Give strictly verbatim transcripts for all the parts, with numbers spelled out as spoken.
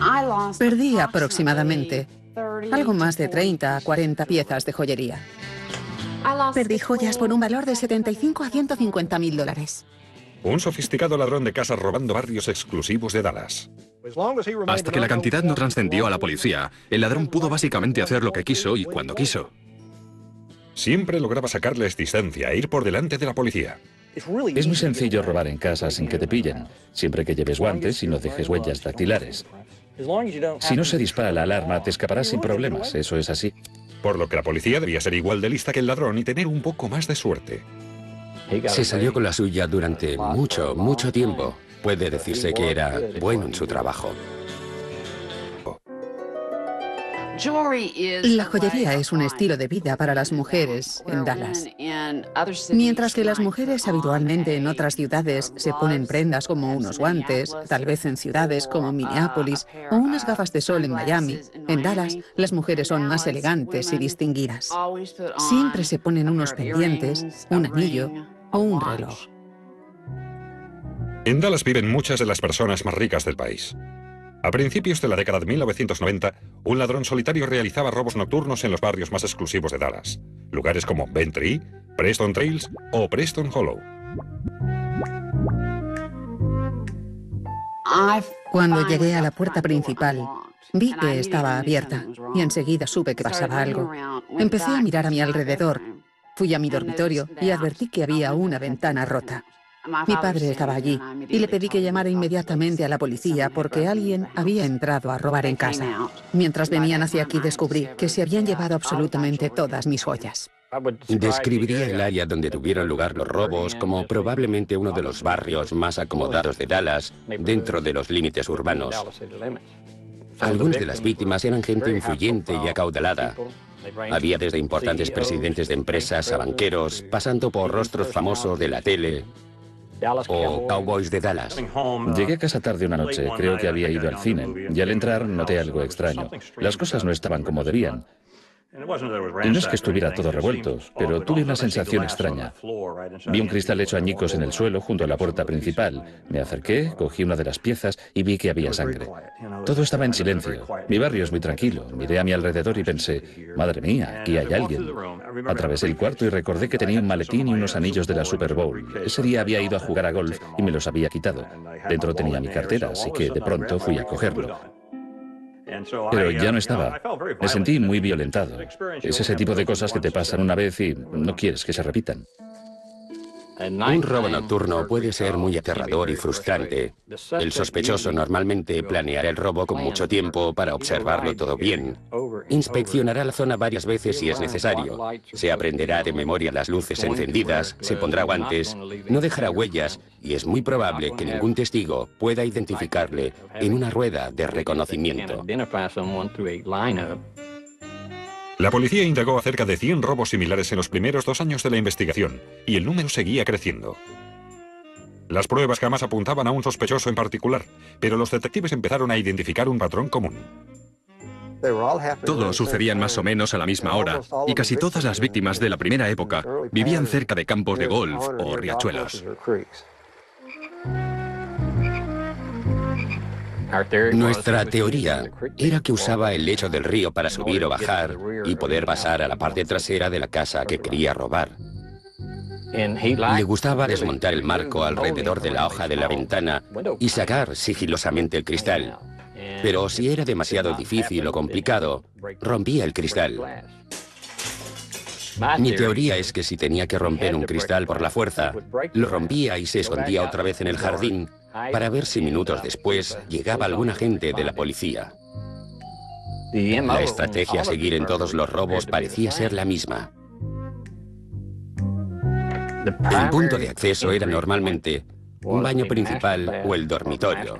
Perdí aproximadamente algo más de treinta a cuarenta piezas de joyería. Perdí joyas por un valor de setenta y cinco a ciento cincuenta mil dólares. Un sofisticado ladrón de casas robando barrios exclusivos de Dallas. Hasta que la cantidad no trascendió a la policía, el ladrón pudo básicamente hacer lo que quiso y cuando quiso. Siempre lograba sacarles distancia e ir por delante de la policía. Es muy sencillo robar en casa sin que te pillen, siempre que lleves guantes y no dejes huellas dactilares. Si no se dispara la alarma, te escaparás sin problemas, eso es así. Por lo que la policía debía ser igual de lista que el ladrón y tener un poco más de suerte. Se salió con la suya durante mucho, mucho tiempo. Puede decirse que era bueno en su trabajo. La joyería es un estilo de vida para las mujeres en Dallas. Mientras que las mujeres habitualmente en otras ciudades se ponen prendas como unos guantes, tal vez en ciudades como Minneapolis, o unas gafas de sol en Miami, en Dallas las mujeres son más elegantes y distinguidas. Siempre se ponen unos pendientes, un anillo o un reloj. En Dallas viven muchas de las personas más ricas del país. A principios de la década de mil novecientos noventa, un ladrón solitario realizaba robos nocturnos en los barrios más exclusivos de Dallas, lugares como Bentry, Preston Trails o Preston Hollow. Cuando llegué a la puerta principal, vi que estaba abierta y enseguida supe que pasaba algo. Empecé a mirar a mi alrededor. Fui a mi dormitorio y advertí que había una ventana rota. Mi padre estaba allí y le pedí que llamara inmediatamente a la policía porque alguien había entrado a robar en casa. Mientras venían hacia aquí descubrí que se habían llevado absolutamente todas mis joyas. Describiría el área donde tuvieron lugar los robos como probablemente uno de los barrios más acomodados de Dallas, dentro de los límites urbanos. Algunas de las víctimas eran gente influyente y acaudalada. Había desde importantes presidentes de empresas a banqueros, pasando por rostros famosos de la tele o cowboys de Dallas. Llegué a casa tarde una noche, creo que había ido al cine, y al entrar noté algo extraño. Las cosas no estaban como debían. Y no es que estuviera todo revuelto, pero tuve una sensación extraña. Vi un cristal hecho añicos en el suelo junto a la puerta principal. Me acerqué, cogí una de las piezas y vi que había sangre. Todo estaba en silencio. Mi barrio es muy tranquilo. Miré a mi alrededor y pensé, madre mía, aquí hay alguien. Atravesé el cuarto y recordé que tenía un maletín y unos anillos de la Super Bowl. Ese día había ido a jugar a golf y me los había quitado. Dentro tenía mi cartera, así que de pronto fui a cogerlo. Pero ya no estaba. Me sentí muy violentado. Es ese tipo de cosas que te pasan una vez y no quieres que se repitan. Un robo nocturno puede ser muy aterrador y frustrante. El sospechoso normalmente planeará el robo con mucho tiempo para observarlo todo bien. Inspeccionará la zona varias veces si es necesario. Se aprenderá de memoria las luces encendidas, se pondrá guantes, no dejará huellas y es muy probable que ningún testigo pueda identificarle en una rueda de reconocimiento. La policía indagó acerca de cien robos similares en los primeros dos años de la investigación, y el número seguía creciendo. Las pruebas jamás apuntaban a un sospechoso en particular, pero los detectives empezaron a identificar un patrón común. Todos sucedían más o menos a la misma hora, y casi todas las víctimas de la primera época vivían cerca de campos de golf o riachuelos. Nuestra teoría era que usaba el lecho del río para subir o bajar y poder pasar a la parte trasera de la casa que quería robar. Le gustaba desmontar el marco alrededor de la hoja de la ventana y sacar sigilosamente el cristal. Pero si era demasiado difícil o complicado, rompía el cristal. Mi teoría es que si tenía que romper un cristal por la fuerza, lo rompía y se escondía otra vez en el jardín para ver si minutos después llegaba alguna gente de la policía. La estrategia a seguir en todos los robos parecía ser la misma. El punto de acceso era normalmente un baño principal o el dormitorio.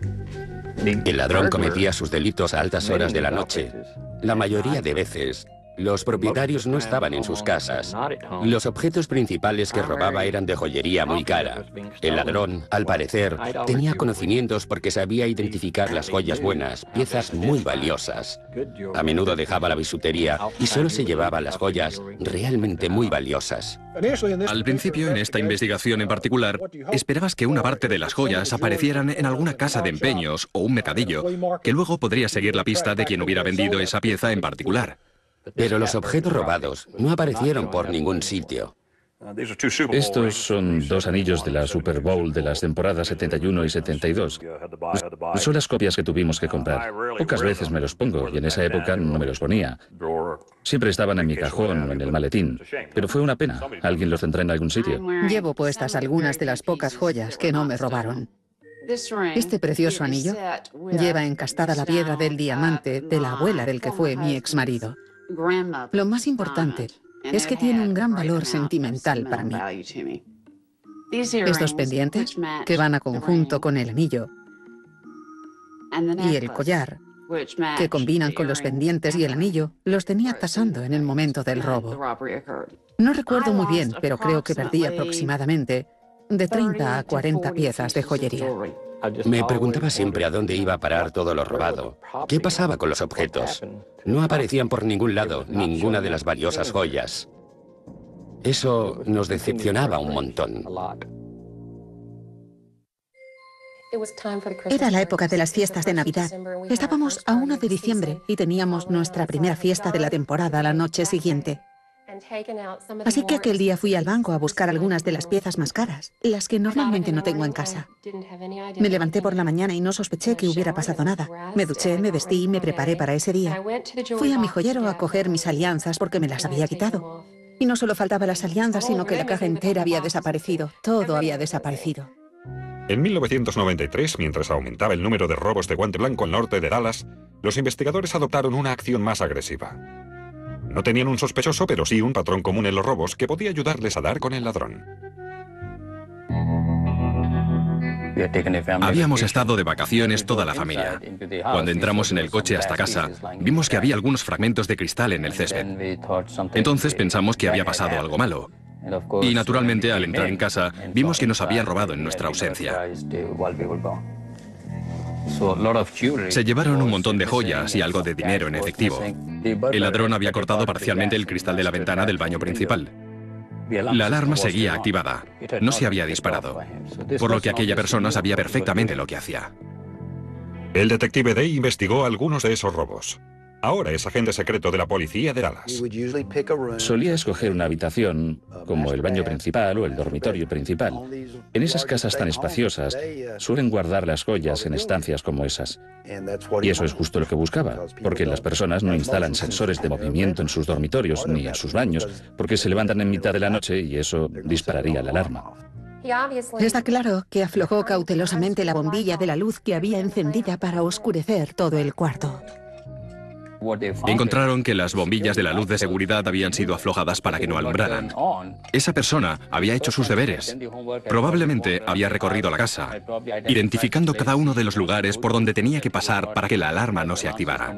El ladrón cometía sus delitos a altas horas de la noche. La mayoría de veces Los propietarios no estaban en sus casas. Los objetos principales que robaba eran de joyería muy cara. El ladrón, al parecer, tenía conocimientos porque sabía identificar las joyas buenas, piezas muy valiosas. A menudo dejaba la bisutería y solo se llevaba las joyas realmente muy valiosas. Al principio, en esta investigación en particular, esperabas que una parte de las joyas aparecieran en alguna casa de empeños o un mercadillo, que luego podría seguir la pista de quien hubiera vendido esa pieza en particular. Pero los objetos robados no aparecieron por ningún sitio. Estos son dos anillos de la Super Bowl de las temporadas setenta y uno y setenta y dos. Son las copias que tuvimos que comprar. Pocas veces me los pongo y en esa época no me los ponía. Siempre estaban en mi cajón o en el maletín. Pero fue una pena. ¿Alguien los tendrá en algún sitio? Llevo puestas algunas de las pocas joyas que no me robaron. Este precioso anillo lleva encastada la piedra del diamante de la abuela del que fue mi exmarido. Lo más importante es que tiene un gran valor sentimental para mí. Estos pendientes, que van a conjunto con el anillo, y el collar, que combinan con los pendientes y el anillo, los tenía tasando en el momento del robo. No recuerdo muy bien, pero creo que perdí aproximadamente de treinta a cuarenta piezas de joyería. Me preguntaba siempre a dónde iba a parar todo lo robado. ¿Qué pasaba con los objetos? No aparecían por ningún lado ninguna de las valiosas joyas. Eso nos decepcionaba un montón. Era la época de las fiestas de Navidad. Estábamos a uno de diciembre y teníamos nuestra primera fiesta de la temporada la noche siguiente. Así que aquel día fui al banco a buscar algunas de las piezas más caras, las que normalmente no tengo en casa. Me levanté por la mañana y no sospeché que hubiera pasado nada. Me duché, me vestí y me preparé para ese día. Fui a mi joyero a coger mis alianzas porque me las había quitado. Y no solo faltaba las alianzas, sino que la caja entera había desaparecido. Todo había desaparecido. En mil novecientos noventa y tres, mientras aumentaba el número de robos de guante blanco al norte de Dallas, los investigadores adoptaron una acción más agresiva. No tenían un sospechoso, pero sí un patrón común en los robos que podía ayudarles a dar con el ladrón. Habíamos estado de vacaciones toda la familia. Cuando entramos en el coche hasta casa, vimos que había algunos fragmentos de cristal en el césped. Entonces pensamos que había pasado algo malo. Y naturalmente, al entrar en casa, vimos que nos habían robado en nuestra ausencia. Se llevaron un montón de joyas y algo de dinero en efectivo. El ladrón había cortado parcialmente el cristal de la ventana del baño principal. La alarma seguía activada. No se había disparado, por lo que aquella persona sabía perfectamente lo que hacía. El detective Day investigó algunos de esos robos. Ahora es agente secreto de la policía de Dallas. Solía escoger una habitación, como el baño principal o el dormitorio principal. En esas casas tan espaciosas, suelen guardar las joyas en estancias como esas. Y eso es justo lo que buscaba, porque las personas no instalan sensores de movimiento en sus dormitorios ni en sus baños, porque se levantan en mitad de la noche y eso dispararía la alarma. Está claro que aflojó cautelosamente la bombilla de la luz que había encendida para oscurecer todo el cuarto. Encontraron que las bombillas de la luz de seguridad habían sido aflojadas para que no alumbraran. Esa persona había hecho sus deberes. Probablemente había recorrido la casa, identificando cada uno de los lugares por donde tenía que pasar para que la alarma no se activara.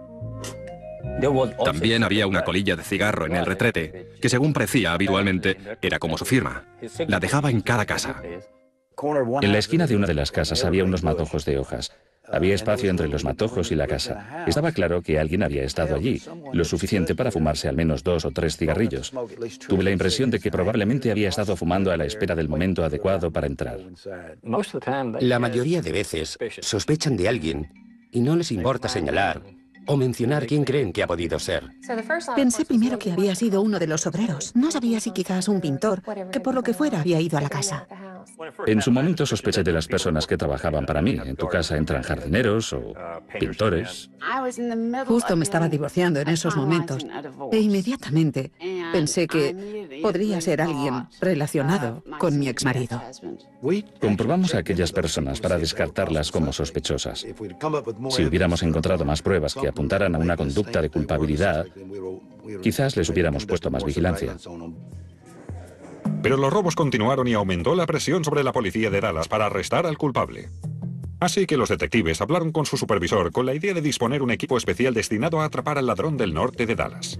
También había una colilla de cigarro en el retrete, que según parecía habitualmente, era como su firma. La dejaba en cada casa. En la esquina de una de las casas había unos matojos de hojas. Había espacio entre los matojos y la casa. Estaba claro que alguien había estado allí, lo suficiente para fumarse al menos dos o tres cigarrillos. Tuve la impresión de que probablemente había estado fumando a la espera del momento adecuado para entrar. La mayoría de veces sospechan de alguien y no les importa señalar o mencionar quién creen que ha podido ser. Pensé primero que había sido uno de los obreros. No sabía si quizás un pintor, que por lo que fuera había ido a la casa. En su momento sospeché de las personas que trabajaban para mí. En tu casa entran jardineros o pintores. Justo me estaba divorciando en esos momentos e inmediatamente pensé que podría ser alguien relacionado con mi exmarido. Comprobamos a aquellas personas para descartarlas como sospechosas. Si hubiéramos encontrado más pruebas que apuntaran a una conducta de culpabilidad, quizás les hubiéramos puesto más vigilancia. Pero los robos continuaron y aumentó la presión sobre la policía de Dallas para arrestar al culpable. Así que los detectives hablaron con su supervisor con la idea de disponer un equipo especial destinado a atrapar al ladrón del norte de Dallas.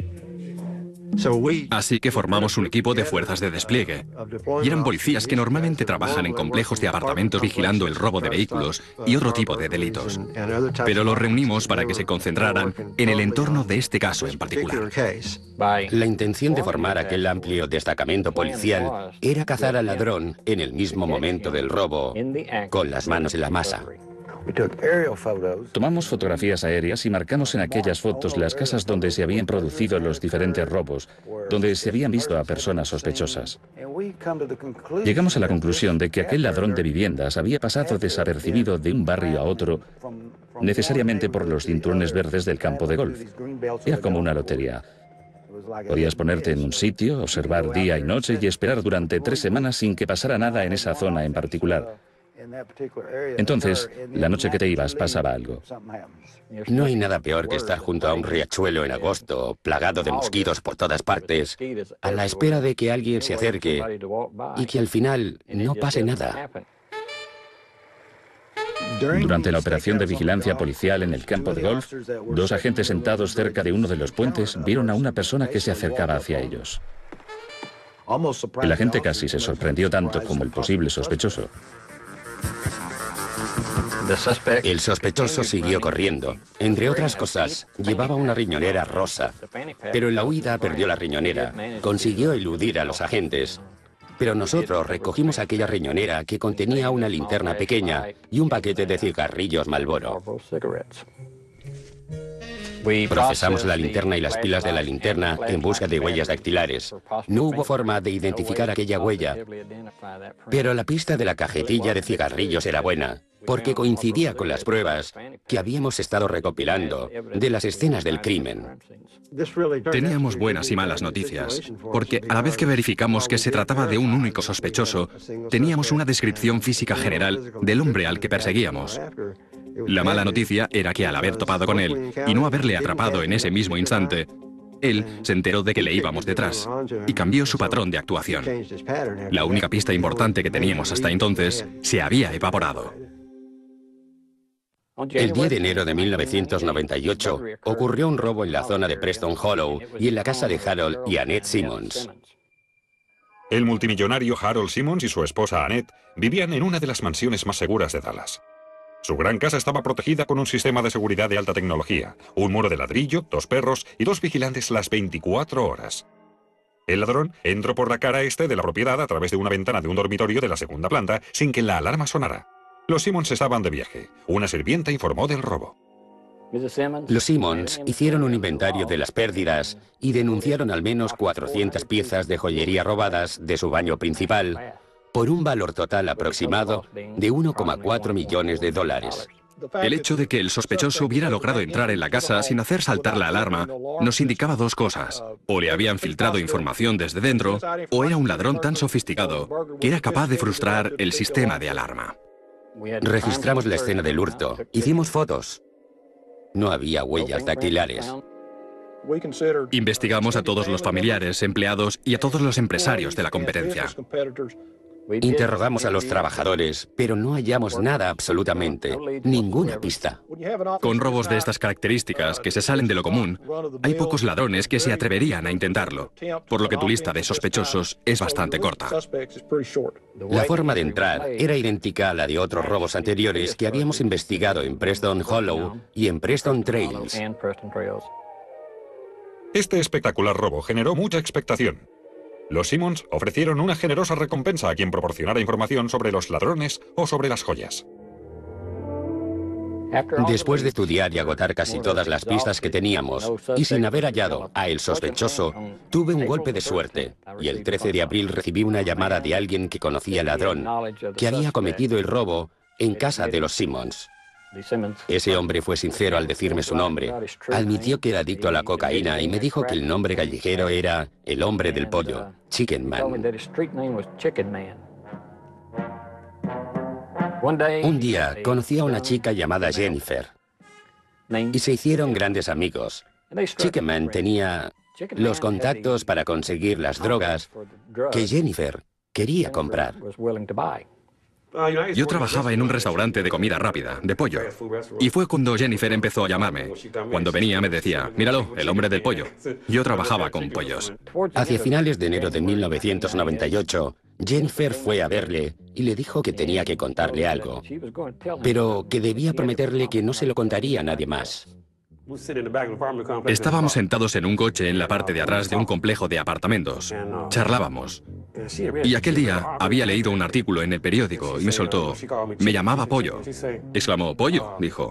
Así que formamos un equipo de fuerzas de despliegue. Y eran policías que normalmente trabajan en complejos de apartamentos vigilando el robo de vehículos y otro tipo de delitos. Pero los reunimos para que se concentraran en el entorno de este caso en particular. La intención de formar aquel amplio destacamento policial era cazar al ladrón en el mismo momento del robo, con las manos en la masa. Tomamos fotografías aéreas y marcamos en aquellas fotos las casas donde se habían producido los diferentes robos, donde se habían visto a personas sospechosas. Llegamos a la conclusión de que aquel ladrón de viviendas había pasado desapercibido de un barrio a otro, necesariamente por los cinturones verdes del campo de golf. Era como una lotería. Podías ponerte en un sitio, observar día y noche y esperar durante tres semanas sin que pasara nada en esa zona en particular. Entonces, la noche que te ibas pasaba algo. No hay nada peor que estar junto a un riachuelo en agosto, plagado de mosquitos por todas partes, a la espera de que alguien se acerque y que al final no pase nada. Durante la operación de vigilancia policial en el campo de golf, dos agentes sentados cerca de uno de los puentes vieron a una persona que se acercaba hacia ellos. El agente casi se sorprendió tanto como el posible sospechoso. El sospechoso siguió corriendo. Entre otras cosas, llevaba una riñonera rosa. Pero en la huida perdió la riñonera. Consiguió eludir a los agentes. Pero nosotros recogimos aquella riñonera que contenía una linterna pequeña y un paquete de cigarrillos Marlboro. Procesamos la linterna y las pilas de la linterna en busca de huellas dactilares. No hubo forma de identificar aquella huella, pero la pista de la cajetilla de cigarrillos era buena, porque coincidía con las pruebas que habíamos estado recopilando de las escenas del crimen. Teníamos buenas y malas noticias, porque a la vez que verificamos que se trataba de un único sospechoso, teníamos una descripción física general del hombre al que perseguíamos. La mala noticia era que al haber topado con él y no haberle atrapado en ese mismo instante, él se enteró de que le íbamos detrás y cambió su patrón de actuación. La única pista importante que teníamos hasta entonces se había evaporado. El diez de enero de mil novecientos noventa y ocho ocurrió un robo en la zona de Preston Hollow y en la casa de Harold y Annette Simmons. El multimillonario Harold Simmons y su esposa Annette vivían en una de las mansiones más seguras de Dallas. Su gran casa estaba protegida con un sistema de seguridad de alta tecnología, un muro de ladrillo, dos perros y dos vigilantes las veinticuatro horas. El ladrón entró por la cara este de la propiedad a través de una ventana de un dormitorio de la segunda planta sin que la alarma sonara. Los Simmons estaban de viaje. Una sirvienta informó del robo. Los Simmons hicieron un inventario de las pérdidas y denunciaron al menos cuatrocientas piezas de joyería robadas de su baño principal, por un valor total aproximado de uno coma cuatro millones de dólares. El hecho de que el sospechoso hubiera logrado entrar en la casa sin hacer saltar la alarma nos indicaba dos cosas. O le habían filtrado información desde dentro, o era un ladrón tan sofisticado que era capaz de frustrar el sistema de alarma. Registramos la escena del hurto. Hicimos fotos. No había huellas dactilares. Investigamos a todos los familiares, empleados y a todos los empresarios de la competencia. Interrogamos a los trabajadores, pero no hallamos nada absolutamente, ninguna pista. Con robos de estas características, que se salen de lo común, hay pocos ladrones que se atreverían a intentarlo, por lo que tu lista de sospechosos es bastante corta. La forma de entrar era idéntica a la de otros robos anteriores que habíamos investigado en Preston Hollow y en Preston Trails. Este espectacular robo generó mucha expectación. Los Simmons ofrecieron una generosa recompensa a quien proporcionara información sobre los ladrones o sobre las joyas. Después de estudiar y agotar casi todas las pistas que teníamos, y sin haber hallado a el sospechoso, tuve un golpe de suerte, y el trece de abril recibí una llamada de alguien que conocía al ladrón, que había cometido el robo en casa de los Simmons. Ese hombre fue sincero al decirme su nombre. Admitió que era adicto a la cocaína y me dijo que el nombre callejero era el hombre del pollo, Chicken Man. Un día conocí a una chica llamada Jennifer y se hicieron grandes amigos. Chicken Man tenía los contactos para conseguir las drogas que Jennifer quería comprar. Yo trabajaba en un restaurante de comida rápida, de pollo. Y fue cuando Jennifer empezó a llamarme. Cuando venía me decía, míralo, el hombre del pollo. Yo trabajaba con pollos. Hacia finales de enero de mil novecientos noventa y ocho, Jennifer fue a verle y le dijo que tenía que contarle algo, pero que debía prometerle que no se lo contaría a nadie más. Estábamos sentados en un coche en la parte de atrás de un complejo de apartamentos. Charlábamos. Y aquel día había leído un artículo en el periódico y me soltó, me llamaba Pollo. Exclamó, ¿Pollo? Dijo.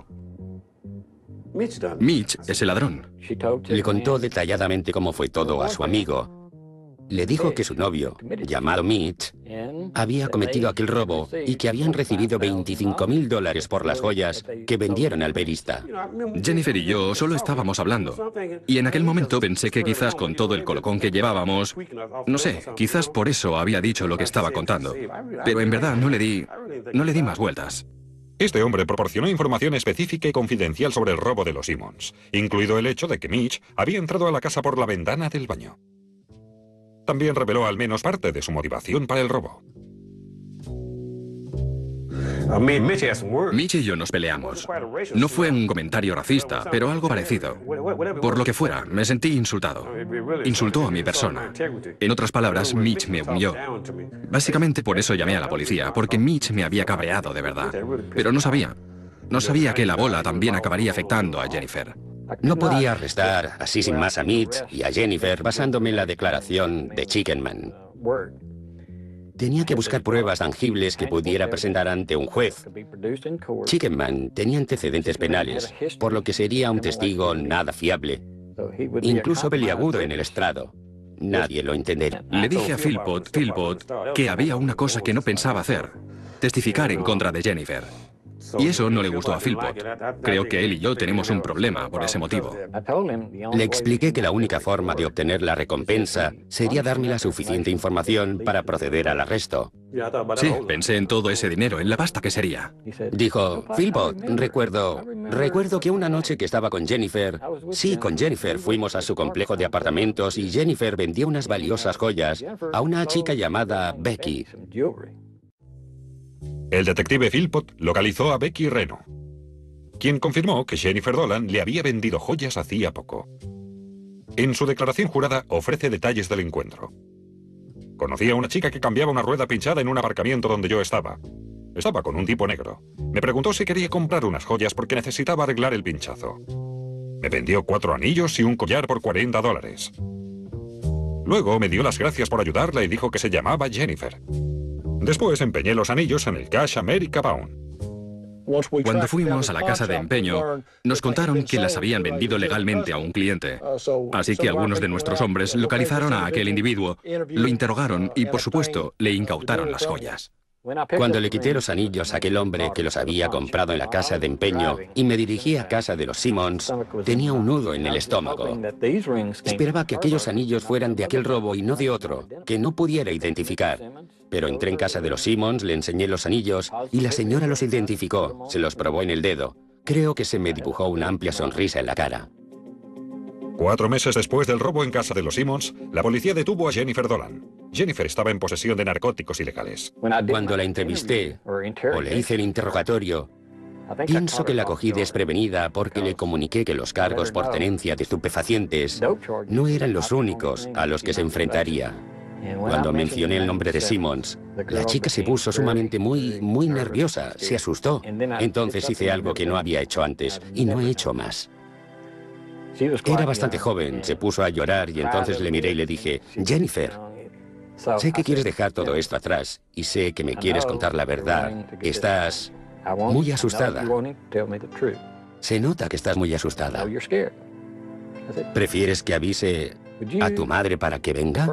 Mitch es el ladrón. Le contó detalladamente cómo fue todo a su amigo. Le dijo que su novio, llamado Mitch, había cometido aquel robo y que habían recibido veinticinco mil dólares por las joyas que vendieron al verista. Jennifer y yo solo estábamos hablando. Y en aquel momento pensé que quizás con todo el colocón que llevábamos, no sé, quizás por eso había dicho lo que estaba contando. Pero en verdad no le di, no le di más vueltas. Este hombre proporcionó información específica y confidencial sobre el robo de los Simmons, incluido el hecho de que Mitch había entrado a la casa por la ventana del baño. También reveló al menos parte de su motivación para el robo. Mitch y yo nos peleamos. No fue un comentario racista, pero algo parecido. Por lo que fuera, me sentí insultado. Insultó a mi persona. En otras palabras, Mitch me humilló. Básicamente por eso llamé a la policía, porque Mitch me había cabreado de verdad. Pero no sabía. No sabía que la bola también acabaría afectando a Jennifer. No podía arrestar así sin más a Mitch y a Jennifer basándome en la declaración de Chickenman. Tenía que buscar pruebas tangibles que pudiera presentar ante un juez. Chickenman tenía antecedentes penales, por lo que sería un testigo nada fiable, incluso peliagudo en el estrado. Nadie lo entendería. Le dije a Philpott, Philpott, que había una cosa que no pensaba hacer, testificar en contra de Jennifer. Y eso no le gustó a Philpott. Creo que él y yo tenemos un problema por ese motivo. Le expliqué que la única forma de obtener la recompensa sería darme la suficiente información para proceder al arresto. Sí, pensé en todo ese dinero, en la pasta que sería. Dijo, Philpott, recuerdo, recuerdo que una noche que estaba con Jennifer, sí, con Jennifer, fuimos a su complejo de apartamentos y Jennifer vendió unas valiosas joyas a una chica llamada Becky. El detective Philpott localizó a Becky Reno, quien confirmó que Jennifer Dolan le había vendido joyas hacía poco. En su declaración jurada ofrece detalles del encuentro. Conocí a una chica que cambiaba una rueda pinchada en un aparcamiento donde yo estaba. Estaba con un tipo negro. Me preguntó si quería comprar unas joyas porque necesitaba arreglar el pinchazo. Me vendió cuatro anillos y un collar por cuarenta dólares. Luego me dio las gracias por ayudarla y dijo que se llamaba Jennifer. Después empeñé los anillos en el Cash America Pawn. Cuando fuimos a la casa de empeño, nos contaron que las habían vendido legalmente a un cliente. Así que algunos de nuestros hombres localizaron a aquel individuo, lo interrogaron y, por supuesto, le incautaron las joyas. Cuando le quité los anillos a aquel hombre que los había comprado en la casa de empeño y me dirigí a casa de los Simmons, tenía un nudo en el estómago. Esperaba que aquellos anillos fueran de aquel robo y no de otro, que no pudiera identificar. Pero entré en casa de los Simmons, le enseñé los anillos y la señora los identificó, se los probó en el dedo. Creo que se me dibujó una amplia sonrisa en la cara. Cuatro meses después del robo en casa de los Simmons, la policía detuvo a Jennifer Dolan. Jennifer estaba en posesión de narcóticos ilegales. Cuando la entrevisté o le hice el interrogatorio, pienso que la cogí desprevenida porque le comuniqué que los cargos por tenencia de estupefacientes no eran los únicos a los que se enfrentaría. Cuando mencioné el nombre de Simmons, la chica se puso sumamente muy, muy nerviosa, se asustó. Entonces hice algo que no había hecho antes y no he hecho más. Era bastante joven, se puso a llorar y entonces le miré y le dije, Jennifer, sé que quieres dejar todo esto atrás y sé que me quieres contar la verdad. Estás muy asustada. Se nota que estás muy asustada. ¿Prefieres que avise a tu madre para que venga?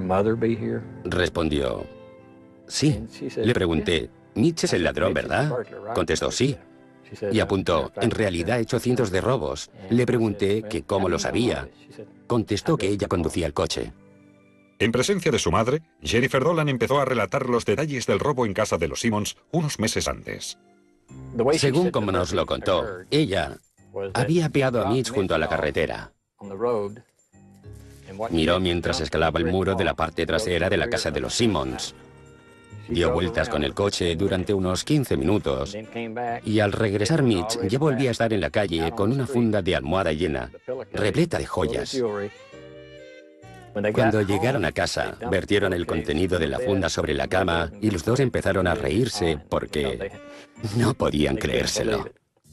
Respondió, sí. Le pregunté, Mitch es el ladrón, ¿verdad? Contestó, sí. Y apuntó, en realidad he hecho cientos de robos. Le pregunté que cómo lo sabía. Contestó que ella conducía el coche. En presencia de su madre, Jennifer Dolan empezó a relatar los detalles del robo en casa de los Simmons unos meses antes. Según como nos lo contó, ella había apeado a Mitch junto a la carretera. Miró mientras escalaba el muro de la parte trasera de la casa de los Simmons. Dio vueltas con el coche durante unos quince minutos y al regresar Mitch ya volvía a estar en la calle con una funda de almohada llena, repleta de joyas. Cuando llegaron a casa, vertieron el contenido de la funda sobre la cama y los dos empezaron a reírse porque no podían creérselo.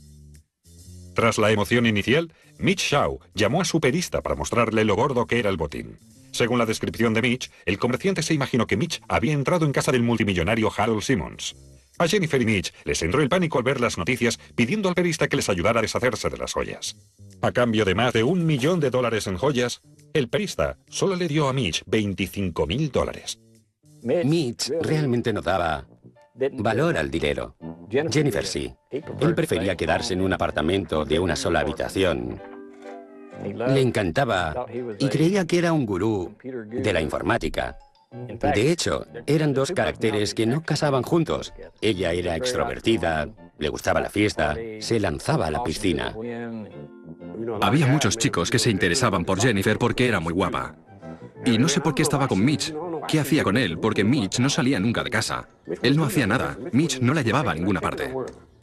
Tras la emoción inicial, Mitch Shaw llamó a su perista para mostrarle lo gordo que era el botín. Según la descripción de Mitch, el comerciante se imaginó que Mitch había entrado en casa del multimillonario Harold Simmons. A Jennifer y Mitch les entró el pánico al ver las noticias, pidiendo al perista que les ayudara a deshacerse de las joyas. A cambio de más de un millón de dólares en joyas, el perista solo le dio a Mitch veinticinco mil dólares. Mitch realmente no daba valor al dinero. Jennifer sí. Él prefería quedarse en un apartamento de una sola habitación. Le encantaba y creía que era un gurú de la informática. De hecho, eran dos caracteres que no casaban juntos. Ella era extrovertida, le gustaba la fiesta, se lanzaba a la piscina. Había muchos chicos que se interesaban por Jennifer porque era muy guapa. Y no sé por qué estaba con Mitch. ¿Qué hacía con él? Porque Mitch no salía nunca de casa. Él no hacía nada. Mitch no la llevaba a ninguna parte.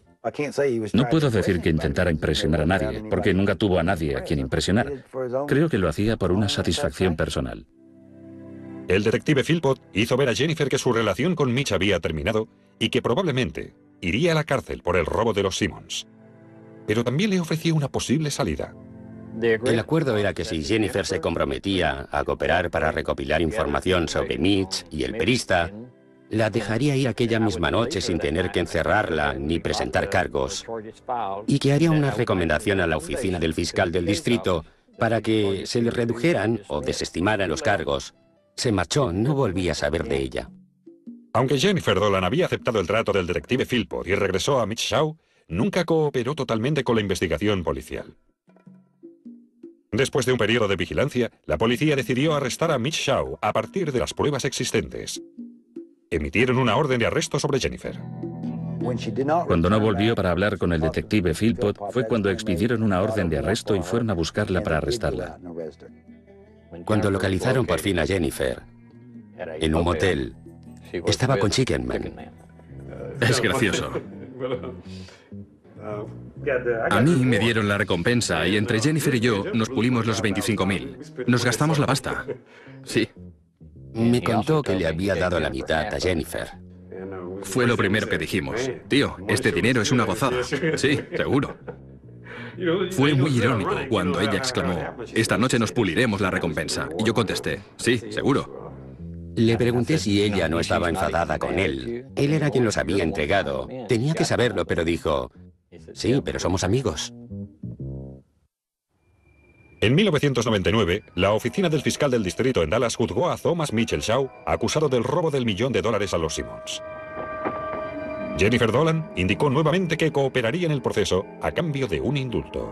No puedo decir que intentara impresionar a nadie, porque nunca tuvo a nadie a quien impresionar. Creo que lo hacía por una satisfacción personal. El detective Philpott hizo ver a Jennifer que su relación con Mitch había terminado y que probablemente iría a la cárcel por el robo de los Simmons. Pero también le ofreció una posible salida. El acuerdo era que si Jennifer se comprometía a cooperar para recopilar información sobre Mitch y el perista, la dejaría ir aquella misma noche sin tener que encerrarla ni presentar cargos, y que haría una recomendación a la oficina del fiscal del distrito para que se le redujeran o desestimaran los cargos. Se marchó, no volví a saber de ella. Aunque Jennifer Dolan había aceptado el trato del detective Philpott y regresó a Mitch Shaw, nunca cooperó totalmente con la investigación policial. Después de un periodo de vigilancia, la policía decidió arrestar a Mitch Shaw a partir de las pruebas existentes. Emitieron una orden de arresto sobre Jennifer. Cuando no volvió para hablar con el detective Philpott, fue cuando expidieron una orden de arresto y fueron a buscarla para arrestarla. Cuando localizaron por fin a Jennifer, en un motel, estaba con Chickenman. Es gracioso. A mí me dieron la recompensa y entre Jennifer y yo nos pulimos los veinticinco mil. Nos gastamos la pasta. Sí. Me contó que le había dado la mitad a Jennifer. Fue lo primero que dijimos. Tío, este dinero es una gozada. Sí, seguro. Fue muy irónico cuando ella exclamó, esta noche nos puliremos la recompensa. Y yo contesté, sí, seguro. Le pregunté si ella no estaba enfadada con él. Él era quien los había entregado. Tenía que saberlo, pero dijo, sí, pero somos amigos. En mil novecientos noventa y nueve, la oficina del fiscal del distrito en Dallas juzgó a Thomas Mitchell Shaw, acusado del robo del millón de dólares a los Simmons. Jennifer Dolan indicó nuevamente que cooperaría en el proceso a cambio de un indulto.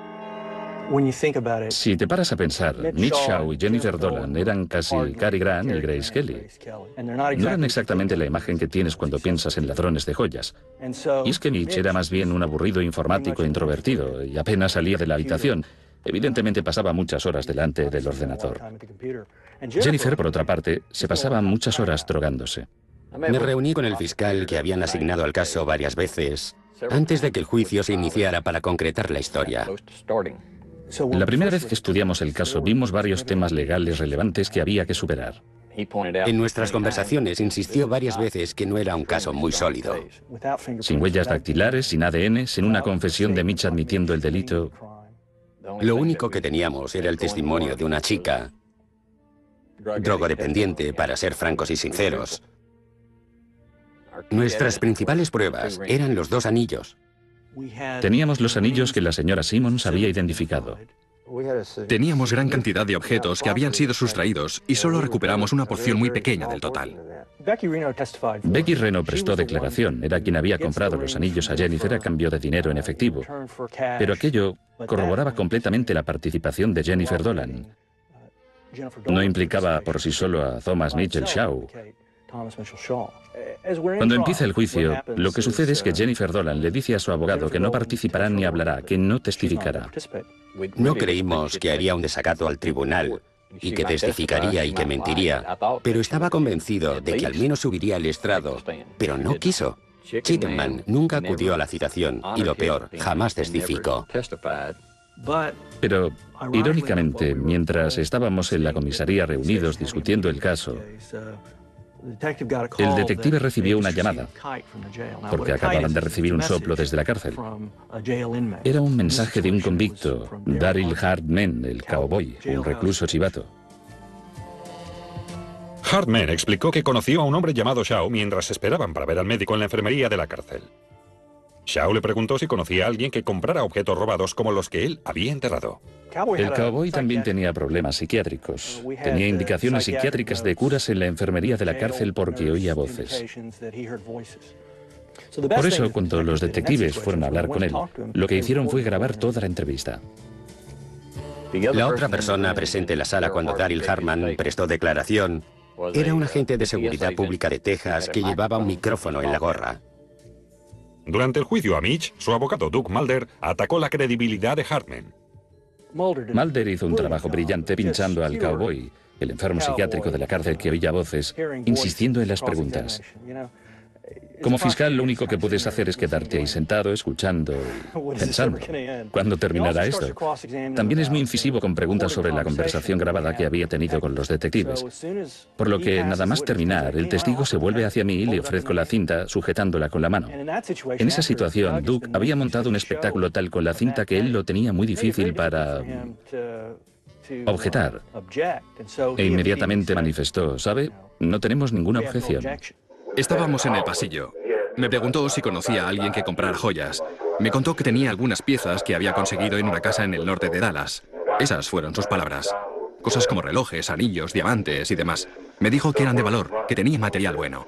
Si te paras a pensar, Mitch Shaw y Jennifer Dolan eran casi Cary Grant y Grace Kelly. No eran exactamente la imagen que tienes cuando piensas en ladrones de joyas. Y es que Mitch era más bien un aburrido informático introvertido y apenas salía de la habitación. Evidentemente pasaba muchas horas delante del ordenador. Jennifer, por otra parte, se pasaba muchas horas drogándose. Me reuní con el fiscal que habían asignado al caso varias veces, antes de que el juicio se iniciara para concretar la historia. La primera vez que estudiamos el caso vimos varios temas legales relevantes que había que superar. En nuestras conversaciones insistió varias veces que no era un caso muy sólido. Sin huellas dactilares, sin A D N, sin una confesión de Mitch admitiendo el delito. Lo único que teníamos era el testimonio de una chica, drogodependiente, para ser francos y sinceros. Nuestras principales pruebas eran los dos anillos. Teníamos los anillos que la señora Simmons había identificado. Teníamos gran cantidad de objetos que habían sido sustraídos y solo recuperamos una porción muy pequeña del total. Becky Reno prestó declaración. Era quien había comprado los anillos a Jennifer a cambio de dinero en efectivo. Pero aquello corroboraba completamente la participación de Jennifer Dolan. No implicaba por sí solo a Thomas Mitchell Shaw. Cuando empieza el juicio, lo que sucede es que Jennifer Dolan le dice a su abogado que no participará ni hablará, que no testificará. No creímos que haría un desacato al tribunal, y que testificaría y que mentiría, pero estaba convencido de que al menos subiría al estrado, pero no quiso. Chicken Man nunca acudió a la citación y lo peor, jamás testificó. Pero, irónicamente, mientras estábamos en la comisaría reunidos discutiendo el caso, el detective recibió una llamada, porque acababan de recibir un soplo desde la cárcel. Era un mensaje de un convicto, Daryl Hartman, el cowboy, un recluso chivato. Hartman explicó que conoció a un hombre llamado Shaw mientras esperaban para ver al médico en la enfermería de la cárcel. Shaw le preguntó si conocía a alguien que comprara objetos robados como los que él había enterrado. El cowboy también tenía problemas psiquiátricos. Tenía indicaciones psiquiátricas de curas en la enfermería de la cárcel porque oía voces. Por eso, cuando los detectives fueron a hablar con él, lo que hicieron fue grabar toda la entrevista. La otra persona presente en la sala cuando Daryl Hartman prestó declaración era un agente de seguridad pública de Texas que llevaba un micrófono en la gorra. Durante el juicio a Mitch, su abogado Doug Mulder atacó la credibilidad de Hartman. Mulder hizo un trabajo brillante pinchando al cowboy, el enfermo psiquiátrico de la cárcel que oía voces, insistiendo en las preguntas. Como fiscal, lo único que puedes hacer es quedarte ahí sentado, escuchando, pensando. ¿Cuándo terminará esto? También es muy incisivo con preguntas sobre la conversación grabada que había tenido con los detectives. Por lo que, nada más terminar, el testigo se vuelve hacia mí y le ofrezco la cinta, sujetándola con la mano. En esa situación, Doug había montado un espectáculo tal con la cinta que él lo tenía muy difícil para objetar. E inmediatamente manifestó, ¿sabe? No tenemos ninguna objeción. Estábamos en el pasillo. Me preguntó si conocía a alguien que comprara joyas. Me contó que tenía algunas piezas que había conseguido en una casa en el norte de Dallas. Esas fueron sus palabras. Cosas como relojes, anillos, diamantes y demás. Me dijo que eran de valor, que tenía material bueno.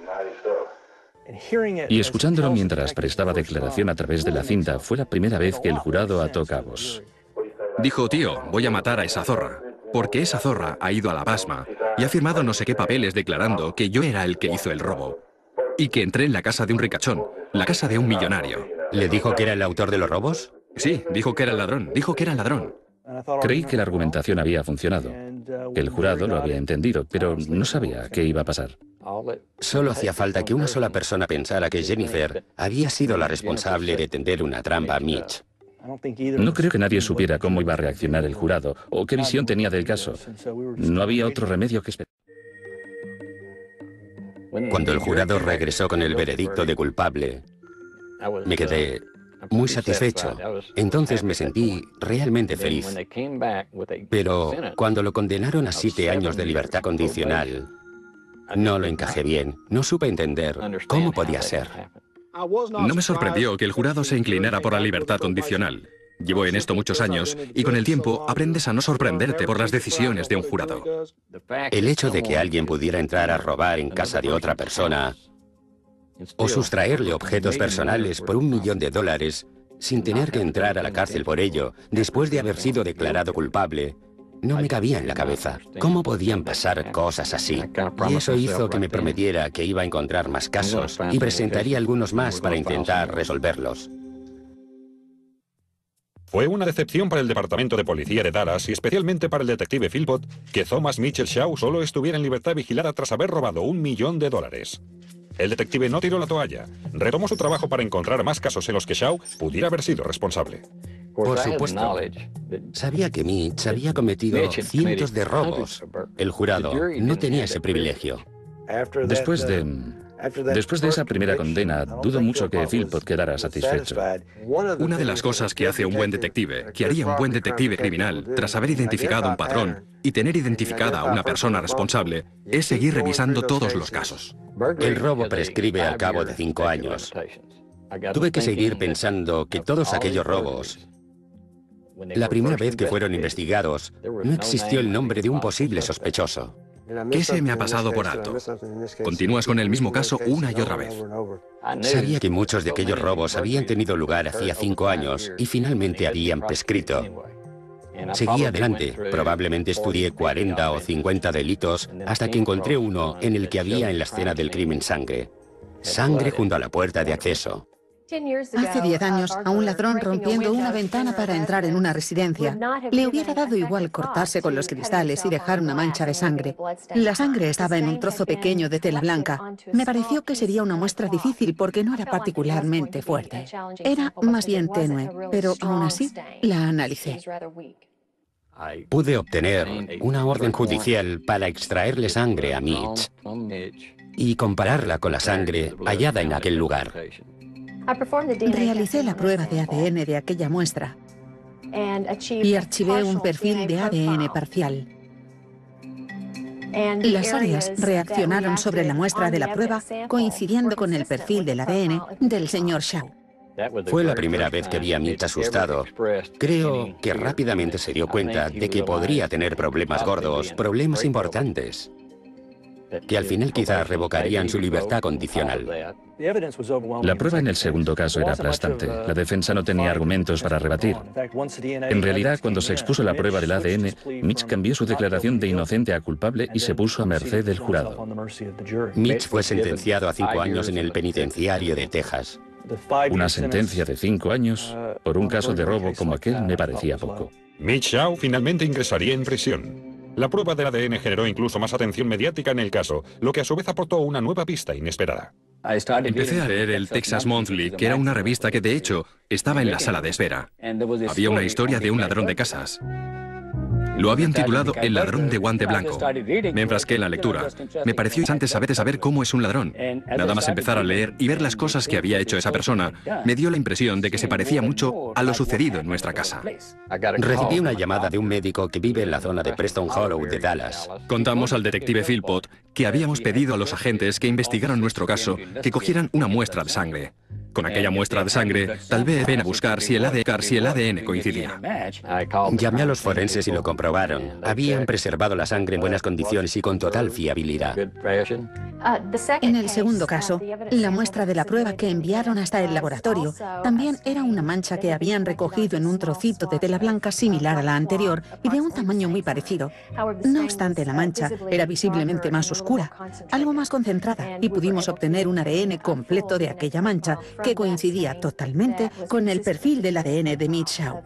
Y escuchándolo mientras prestaba declaración a través de la cinta, fue la primera vez que el jurado ató cabos. Dijo, tío, voy a matar a esa zorra. Porque esa zorra ha ido a la pasma y ha firmado no sé qué papeles declarando que yo era el que hizo el robo. Y que entré en la casa de un ricachón, la casa de un millonario. ¿Le dijo que era el autor de los robos? Sí, dijo que era el ladrón, dijo que era el ladrón. Creí que la argumentación había funcionado, que el jurado lo había entendido, pero no sabía qué iba a pasar. Solo hacía falta que una sola persona pensara que Jennifer había sido la responsable de tender una trampa a Mitch. No creo que nadie supiera cómo iba a reaccionar el jurado o qué visión tenía del caso. No había otro remedio que esperar. Cuando el jurado regresó con el veredicto de culpable, me quedé muy satisfecho. Entonces me sentí realmente feliz. Pero cuando lo condenaron a siete años de libertad condicional, no lo encajé bien. No supe entender cómo podía ser. No me sorprendió que el jurado se inclinara por la libertad condicional. Llevo en esto muchos años y con el tiempo aprendes a no sorprenderte por las decisiones de un jurado. El hecho de que alguien pudiera entrar a robar en casa de otra persona o sustraerle objetos personales por un millón de dólares sin tener que entrar a la cárcel por ello, después de haber sido declarado culpable, no me cabía en la cabeza. ¿Cómo podían pasar cosas así? Y eso hizo que me prometiera que iba a encontrar más casos y presentaría algunos más para intentar resolverlos. Fue una decepción para el Departamento de Policía de Dallas y especialmente para el detective Philpott que Thomas Mitchell Shaw solo estuviera en libertad vigilada tras haber robado un millón de dólares. El detective no tiró la toalla. Retomó su trabajo para encontrar más casos en los que Shaw pudiera haber sido responsable. Por supuesto. Sabía que Mitch había cometido cientos de robos. El jurado no tenía ese privilegio. Después de... Después de esa primera condena, dudo mucho que Philpott quedara satisfecho. Una de las cosas que hace un buen detective, que haría un buen detective criminal, tras haber identificado un patrón y tener identificada a una persona responsable, es seguir revisando todos los casos. El robo prescribe al cabo de cinco años. Tuve que seguir pensando que todos aquellos robos, la primera vez que fueron investigados, no existió el nombre de un posible sospechoso. ¿Qué se me ha pasado por alto? Continúas con el mismo caso una y otra vez. Sabía que muchos de aquellos robos habían tenido lugar hacía cinco años y finalmente habían prescrito. Seguí adelante. Probablemente estudié cuarenta o cincuenta delitos hasta que encontré uno en el que había en la escena del crimen sangre. Sangre junto a la puerta de acceso. Hace diez años, a un ladrón rompiendo una ventana para entrar en una residencia, le hubiera dado igual cortarse con los cristales y dejar una mancha de sangre. La sangre estaba en un trozo pequeño de tela blanca. Me pareció que sería una muestra difícil porque no era particularmente fuerte. Era más bien tenue, pero aún así la analicé. Pude obtener una orden judicial para extraerle sangre a Mitch y compararla con la sangre hallada en aquel lugar. Realicé la prueba de A D N de aquella muestra y archivé un perfil de A D N parcial. Las áreas reaccionaron sobre la muestra de la prueba coincidiendo con el perfil del A D N del señor Shaw. Fue la primera vez que vi a Mitch asustado. Creo que rápidamente se dio cuenta de que podría tener problemas gordos, problemas importantes, que al final quizás revocarían su libertad condicional. La prueba en el segundo caso era aplastante. La defensa no tenía argumentos para rebatir. En realidad, cuando se expuso la prueba del A D N, Mitch cambió su declaración de inocente a culpable y se puso a merced del jurado. Mitch fue sentenciado a cinco años en el penitenciario de Texas. Una sentencia de cinco años por un caso de robo como aquel me parecía poco. Mitch Shaw finalmente ingresaría en prisión. La prueba del A D N generó incluso más atención mediática en el caso, lo que a su vez aportó una nueva pista inesperada. Empecé a leer el Texas Monthly, que era una revista que de hecho estaba en la sala de espera. Había una historia de un ladrón de casas. Lo habían titulado El ladrón de guante blanco. Mientras que en la lectura me pareció interesante saber, saber cómo es un ladrón. Nada más empezar a leer y ver las cosas que había hecho esa persona, me dio la impresión de que se parecía mucho a lo sucedido en nuestra casa. Recibí una llamada de un médico que vive en la zona de Preston Hollow de Dallas. Contamos al detective Philpott que habíamos pedido a los agentes que investigaron nuestro caso que cogieran una muestra de sangre. Con aquella muestra de sangre, tal vez ven a buscar si el A D N, si el A D N coincidía. Llamé a los forenses y lo comprobaron. Habían preservado la sangre en buenas condiciones y con total fiabilidad. En el segundo caso, la muestra de la prueba que enviaron hasta el laboratorio también era una mancha que habían recogido en un trocito de tela blanca similar a la anterior y de un tamaño muy parecido. No obstante, la mancha era visiblemente más oscura, algo más concentrada, y pudimos obtener un A D N completo de aquella mancha que coincidía totalmente con el perfil del A D N de Mitch Shaw.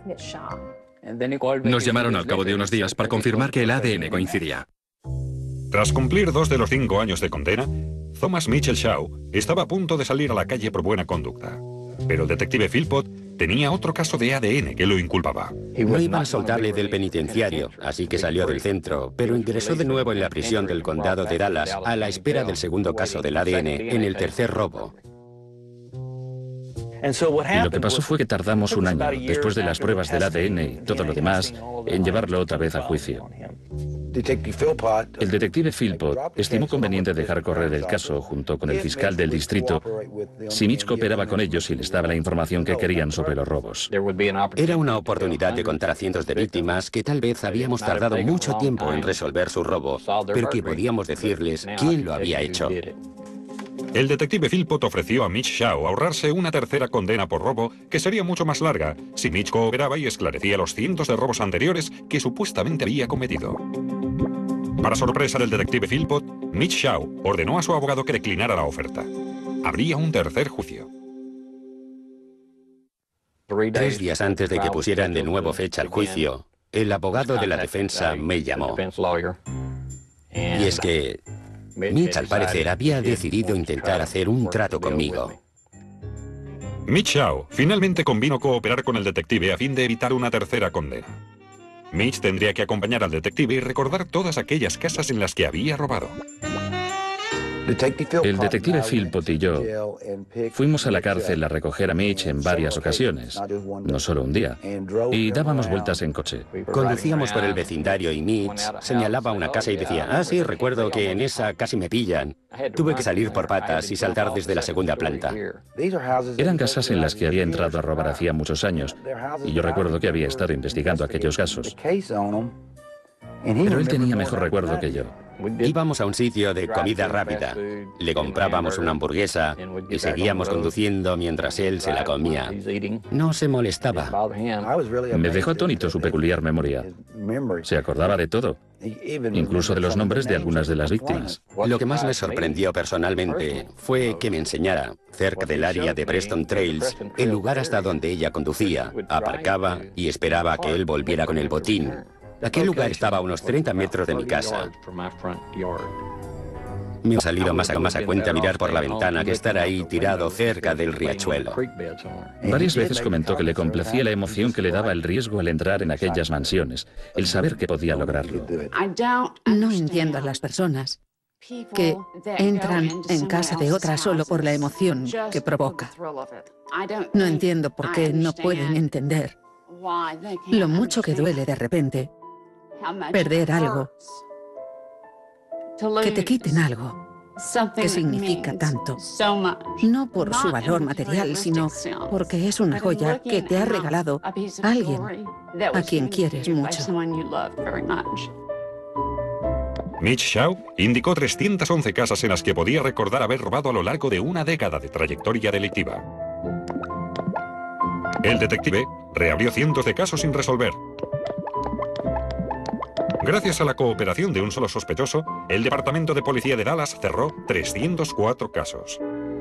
Nos llamaron al cabo de unos días para confirmar que el A D N coincidía. Tras cumplir dos de los cinco años de condena, Thomas Mitchell Shaw estaba a punto de salir a la calle por buena conducta. Pero el detective Philpott tenía otro caso de A D N que lo inculpaba. No iban a soltarle del penitenciario, así que salió del centro, pero ingresó de nuevo en la prisión del condado de Dallas a la espera del segundo caso del A D N en el tercer robo. Y lo que pasó fue que tardamos un año, después de las pruebas del A D N y todo lo demás, en llevarlo otra vez a juicio. El detective Philpott estimó conveniente dejar correr el caso junto con el fiscal del distrito si Mitch cooperaba con ellos y les daba la información que querían sobre los robos. Era una oportunidad de contar a cientos de víctimas que tal vez habíamos tardado mucho tiempo en resolver su robo, pero que podíamos decirles quién lo había hecho. El detective Philpott ofreció a Mitch Shaw ahorrarse una tercera condena por robo que sería mucho más larga si Mitch cooperaba y esclarecía los cientos de robos anteriores que supuestamente había cometido. Para sorpresa del detective Philpott, Mitch Shaw ordenó a su abogado que declinara la oferta. Habría un tercer juicio. Tres días antes de que pusieran de nuevo fecha al juicio, el abogado de la defensa me llamó. Y es que Mitch, al parecer, había decidido intentar hacer un trato conmigo. Mitch Shaw finalmente convino cooperar con el detective a fin de evitar una tercera condena. Mitch tendría que acompañar al detective y recordar todas aquellas casas en las que había robado. El detective Philpott y yo fuimos a la cárcel a recoger a Mitch en varias ocasiones, no solo un día, y dábamos vueltas en coche. Conducíamos por el vecindario y Mitch señalaba una casa y decía, ah, sí, recuerdo que en esa casi me pillan. Tuve que salir por patas y saltar desde la segunda planta. Eran casas en las que había entrado a robar hacía muchos años, y yo recuerdo que había estado investigando aquellos casos. Pero él tenía mejor recuerdo que yo. Íbamos a un sitio de comida rápida, le comprábamos una hamburguesa y seguíamos conduciendo mientras él se la comía. No se molestaba. Me dejó atónito su peculiar memoria. Se acordaba de todo. incluso de los nombres de algunas de las víctimas. Lo que más me sorprendió personalmente fue que me enseñara, cerca del área de Preston Trails, el lugar hasta donde ella conducía, aparcaba y esperaba a que él volviera con el botín. Aquel lugar estaba a unos treinta metros de mi casa. Me ha salido más a, más a cuenta mirar por la ventana que estar ahí tirado cerca del riachuelo. Varias veces comentó que le complacía la emoción que le daba el riesgo al entrar en aquellas mansiones, el saber que podía lograrlo. No entiendo a las personas que entran en casa de otra solo por la emoción que provoca. No entiendo por qué no pueden entender lo mucho que duele de repente perder algo, que te quiten algo que significa tanto, no por su valor material, sino porque es una joya que te ha regalado alguien a quien quieres mucho. Mitch Shaw indicó trescientas once casas en las que podía recordar haber robado a lo largo de una década de trayectoria delictiva. El detective reabrió cientos de casos sin resolver. Gracias a la cooperación de un solo sospechoso, el Departamento de Policía de Dallas cerró trescientos cuatro casos.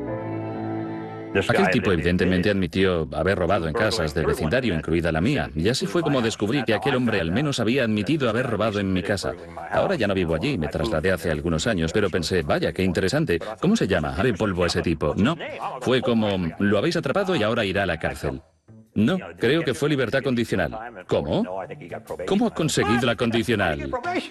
Aquel tipo evidentemente admitió haber robado en casas del vecindario, incluida la mía, y así fue como descubrí que aquel hombre al menos había admitido haber robado en mi casa. Ahora ya no vivo allí, me trasladé hace algunos años, pero pensé, vaya, qué interesante, ¿cómo se llama? ¿Haré polvo a ese tipo? No, fue como, lo habéis atrapado y ahora irá a la cárcel. No, creo que fue libertad condicional. ¿Cómo? ¿Cómo ha conseguido la condicional?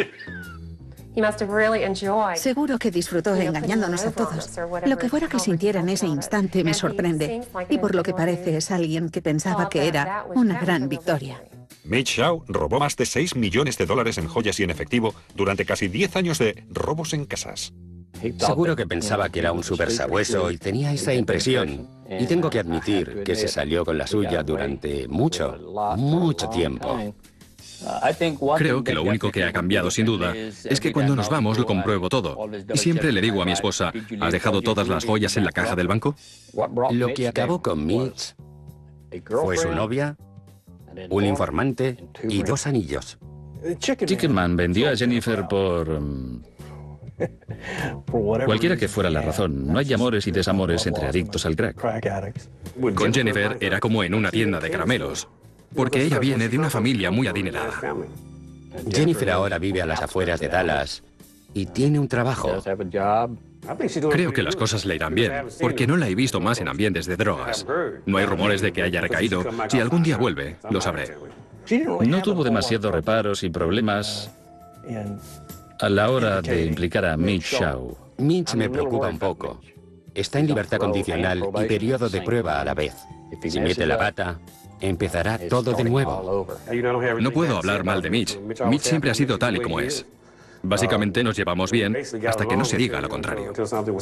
Seguro que disfrutó engañándonos a todos. Lo que fuera que sintiera en ese instante me sorprende. Y por lo que parece es alguien que pensaba que era una gran victoria. Mitch Shaw robó más de seis millones de dólares en joyas y en efectivo durante casi diez años de robos en casas. Seguro que pensaba que era un supersabueso y tenía esa impresión. Y tengo que admitir que se salió con la suya durante mucho, mucho tiempo. Creo que lo único que ha cambiado, sin duda, es que cuando nos vamos lo compruebo todo. Y siempre le digo a mi esposa, ¿has dejado todas las joyas en la caja del banco? Lo que acabó con Mitch fue su novia, un informante y dos anillos. Chickenman vendió a Jennifer por... Um, cualquiera que fuera la razón, no hay amores y desamores entre adictos al crack. Con Jennifer era como en una tienda de caramelos, porque ella viene de una familia muy adinerada. Jennifer ahora vive a las afueras de Dallas y tiene un trabajo. Creo que las cosas le irán bien, porque no la he visto más en ambientes de drogas. No hay rumores de que haya recaído. Si algún día vuelve, lo sabré. No tuvo demasiados reparos y problemas a la hora de implicar a Mitch Shaw. Mitch me preocupa un poco. Está en libertad condicional y periodo de prueba a la vez. Si mete la pata, empezará todo de nuevo. No puedo hablar mal de Mitch. Mitch siempre ha sido tal y como es. Básicamente nos llevamos bien hasta que no se diga lo contrario.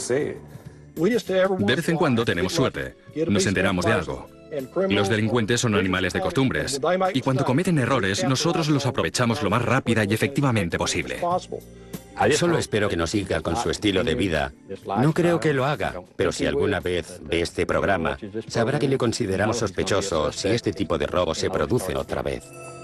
De vez en cuando tenemos suerte. Nos enteramos de algo. Los delincuentes son animales de costumbres. Y cuando cometen errores, nosotros los aprovechamos lo más rápida y efectivamente posible. Solo espero que no siga con su estilo de vida. No creo que lo haga, pero si alguna vez ve este programa, sabrá que le consideramos sospechoso si este tipo de robos se producen otra vez.